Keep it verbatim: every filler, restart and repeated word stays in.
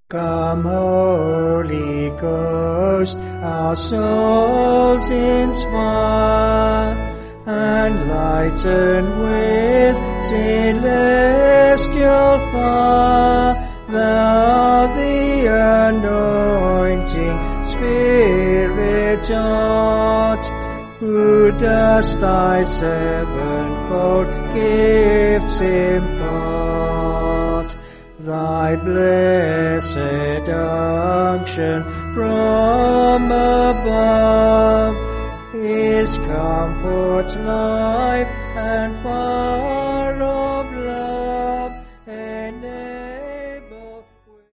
Come, Holy Ghost, our souls inspire, and lighten with celestial fire. Thou the anointing Spirit art, who dost thy sevenfold gifts impart. Thy blessed unction from above is comfort, life, and fire.